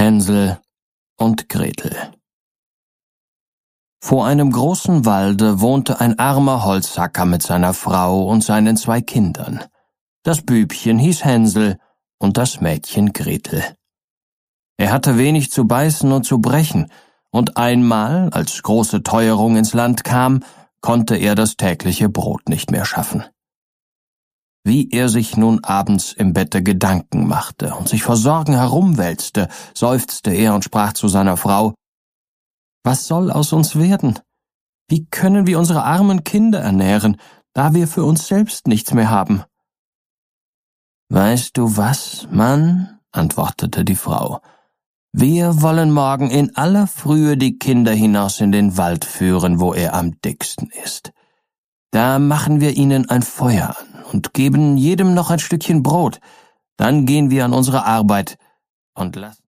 Hänsel und Gretel. Vor einem großen Walde wohnte ein armer Holzhacker mit seiner Frau und seinen 2 Kindern. Das Bübchen hieß Hänsel und das Mädchen Gretel. Er hatte wenig zu beißen und zu brechen, und einmal, als große Teuerung ins Land kam, konnte er das tägliche Brot nicht mehr schaffen. Wie er sich nun abends im Bette Gedanken machte und sich vor Sorgen herumwälzte, seufzte er und sprach zu seiner Frau: »Was soll aus uns werden? Wie können wir unsere armen Kinder ernähren, da wir für uns selbst nichts mehr haben?« »Weißt du was, Mann?«, antwortete die Frau. »Wir wollen morgen in aller Frühe die Kinder hinaus in den Wald führen, wo er am dicksten ist. Da machen wir ihnen ein Feuer an und geben jedem noch ein Stückchen Brot. Dann gehen wir an unsere Arbeit und lassen